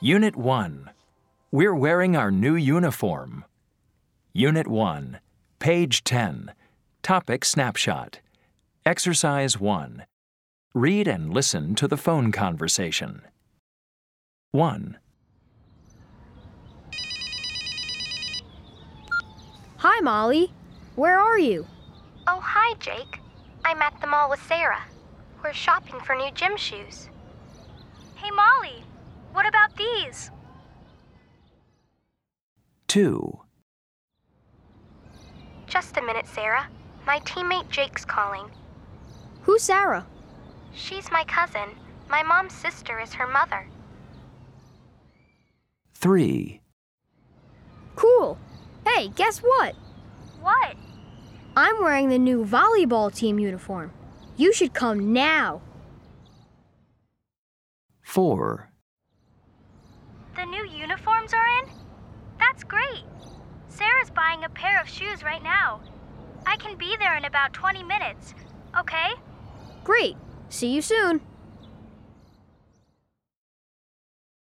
Unit 1. We're wearing our new uniform. Unit 1. Page 10. Topic snapshot. Exercise 1. Read and listen to the phone conversation. 1. Hi, Molly. Where are you? Oh, hi, Jake. I'm at the mall with Sarah. We're shopping for new gym shoes. Hey, Molly. What about these? 2. Just a minute, Sarah. My teammate Jake's calling. Who's Sarah? She's my cousin. My mom's sister is her mother. 3. Cool. Hey, guess what? What? I'm wearing the new volleyball team uniform. You should come now. 4. The new uniforms are in? That's great. Sarah's buying a pair of shoes right now. I can be there in about 20 minutes, okay? Great. See you soon.